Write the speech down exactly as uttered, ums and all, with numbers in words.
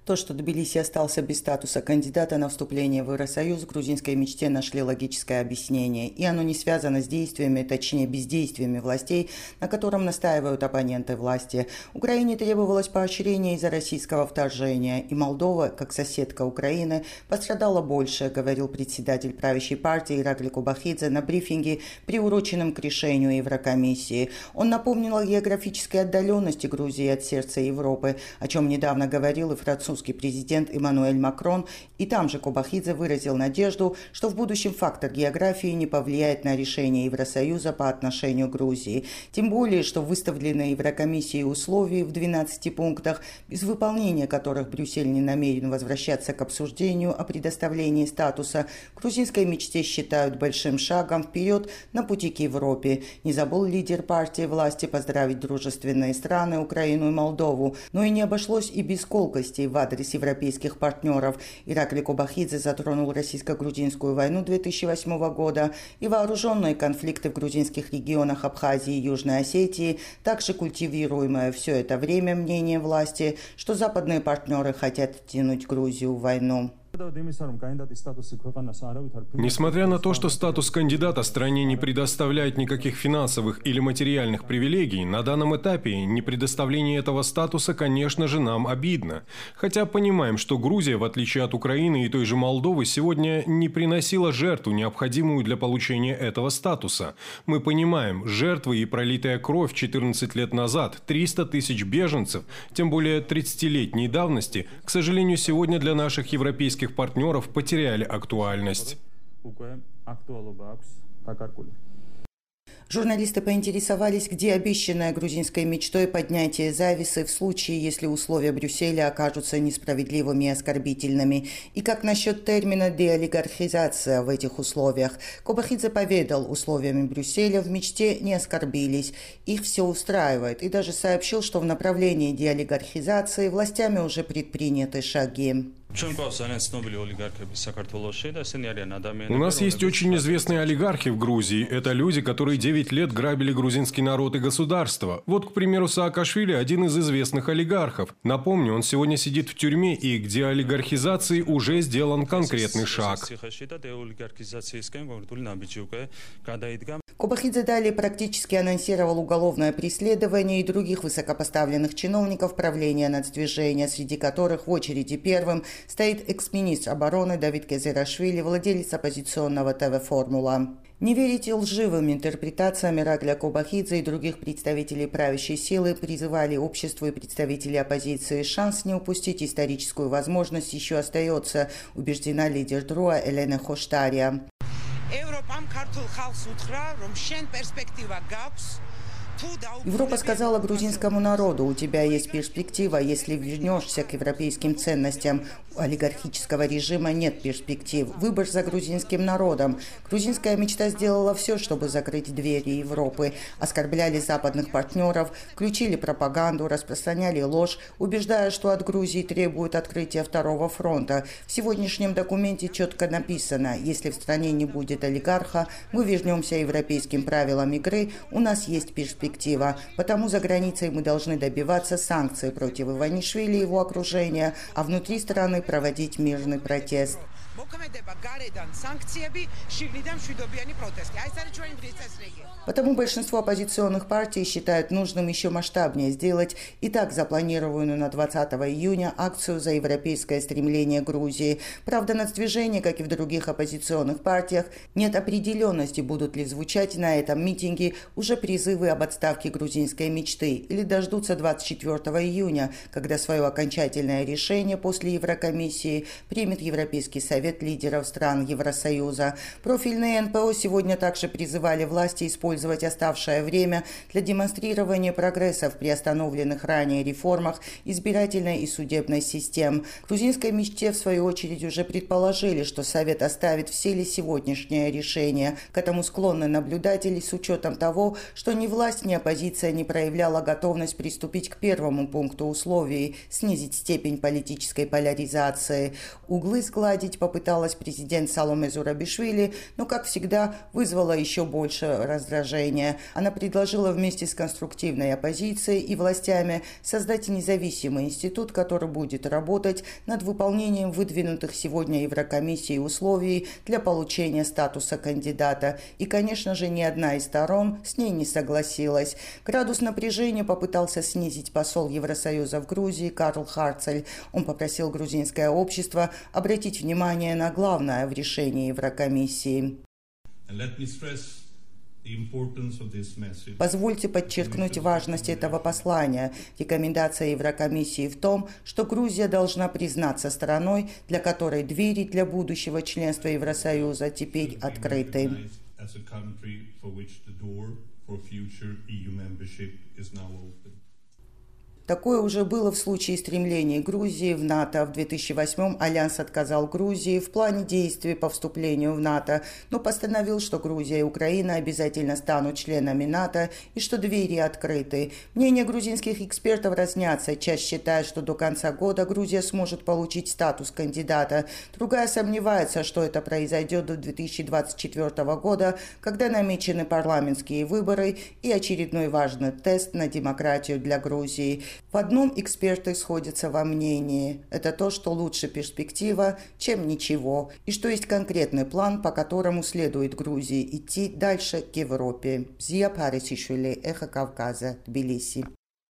То, что Тбилиси остался без статуса кандидата на вступление в Евросоюз, в грузинской мечте нашли логическое объяснение. И оно не связано с действиями, точнее бездействиями властей, на котором настаивают оппоненты власти. Украине требовалось поощрение из-за российского вторжения. И Молдова, как соседка Украины, пострадала больше, говорил председатель правящей партии Иракли Кобахидзе на брифинге, приуроченном к решению Еврокомиссии. Он напомнил о географической отдаленности Грузии от сердца Европы, о чем недавно говорил и французский президент Эммануэль Макрон, и там же Кобахидзе выразил надежду, что в будущем фактор географии не повлияет на решение Евросоюза по отношению к Грузии. Тем более, что выставленные Еврокомиссией условия в двенадцати пунктах, без выполнения которых Брюссель не намерен возвращаться к обсуждению о предоставлении статуса, грузинской мечте считают большим шагом вперед на пути к Европе. Не забыл лидер партии власти поздравить дружественные страны Украину и Молдову, но и не обошлось и без колкостей в адрес европейских партнеров. Иракли Кобахидзе затронул российско-грузинскую войну две тысячи восьмого года и вооруженные конфликты в грузинских регионах Абхазии и Южной Осетии, также культивируемое все это время мнение власти, что западные партнеры хотят втянуть Грузию в войну. Несмотря на то, что статус кандидата стране не предоставляет никаких финансовых или материальных привилегий, на данном этапе непредоставление этого статуса, конечно же, нам обидно. Хотя понимаем, что Грузия, в отличие от Украины и той же Молдовы, сегодня не приносила жертву, необходимую для получения этого статуса. Мы понимаем, жертвы и пролитая кровь четырнадцать лет назад, триста тысяч беженцев, тем более тридцатилетней давности, к сожалению, сегодня для наших европейских партнеров потеряли актуальность. Журналисты поинтересовались, где обещанное грузинской мечтой поднятие завесы в случае, если условия Брюсселя окажутся несправедливыми и оскорбительными, и как насчет термина «деолигархизация» в этих условиях. Кобахидзе поведал, условиями Брюсселя в мечте не оскорбились, их все устраивает, и даже сообщил, что в направлении деолигархизации властями уже предприняты шаги. У нас есть очень известные олигархи в Грузии. Это люди, которые девять лет грабили грузинский народ и государство. Вот, к примеру, Саакашвили – один из известных олигархов. Напомню, он сегодня сидит в тюрьме, и к деолигархизации уже сделан конкретный шаг. Кобахидзе далее практически анонсировал уголовное преследование и других высокопоставленных чиновников правления нацдвижения, среди которых в очереди первым стоит экс-министр обороны Давид Кезирашвили, владелец оппозиционного ТВ «Формула». Не верите лживым интерпретациям. Иракли Кобахидзе и других представителей правящей силы призывали обществу и представителей оппозиции. Шанс не упустить историческую возможность еще остается, убеждена лидер ДРУА Елена Хоштария. Европа сказала грузинскому народу: у тебя есть перспектива, если вернешься к европейским ценностям. У олигархического режима нет перспектив. Выбор за грузинским народом. Грузинская мечта сделала все, чтобы закрыть двери Европы. Оскорбляли западных партнеров, включили пропаганду, распространяли ложь, убеждая, что от Грузии требуют открытия второго фронта. В сегодняшнем документе четко написано: если в стране не будет олигарха, мы вернемся европейским правилам игры, у нас есть перспектива. Потому за границей мы должны добиваться санкций против Иванишвили и его окружения, а внутри страны проводить мирный протест. Потому большинство оппозиционных партий считают нужным еще масштабнее сделать и так запланированную на двадцатого июня акцию за европейское стремление Грузии. Правда, нацдвижение, как и в других оппозиционных партиях, нет определенности, будут ли звучать на этом митинге уже призывы об отставке грузинской мечты, или дождутся двадцать четвёртого июня, когда свое окончательное решение после Еврокомиссии примет Европейский совет лидеров стран Евросоюза. Профильные эн пэ о сегодня также призывали власти использовать оставшее время для демонстрирования прогресса в приостановленных ранее реформах избирательной и судебной систем. Грузинской мечте, в свою очередь, уже предположили, что Совет оставит в силе сегодняшнее решение. К этому склонны наблюдатели с учетом того, что ни власть, ни оппозиция не проявляла готовность приступить к первому пункту условий – снизить степень политической поляризации. Углы сгладить попытались попыталась президент Саломе Зурабишвили, но, как всегда, вызвала еще больше раздражения. Она предложила вместе с конструктивной оппозицией и властями создать независимый институт, который будет работать над выполнением выдвинутых сегодня Еврокомиссией условий для получения статуса кандидата. И, конечно же, ни одна из сторон с ней не согласилась. Градус напряжения попытался снизить посол Евросоюза в Грузии Карл Харцель. Он попросил грузинское общество обратить внимание на главное в решении Еврокомиссии. Позвольте подчеркнуть важность этого послания. Рекомендация Еврокомиссии в том, что Грузия должна признаться страной, для которой двери для будущего членства Евросоюза теперь открыты. Такое уже было в случае стремления Грузии в НАТО. В две тысячи восьмом Альянс отказал Грузии в плане действий по вступлению в НАТО, но постановил, что Грузия и Украина обязательно станут членами НАТО и что двери открыты. Мнения грузинских экспертов разнятся. Часть считает, что до конца года Грузия сможет получить статус кандидата. Другая сомневается, что это произойдет до две тысячи двадцать четвёртого года, когда намечены парламентские выборы и очередной важный тест на демократию для Грузии. В одном эксперты сходятся во мнении. Это то, что лучше перспектива, чем ничего, и что есть конкретный план, по которому следует Грузии идти дальше к Европе. Зия Парисишвили, Эхо Кавказа, Тбилиси.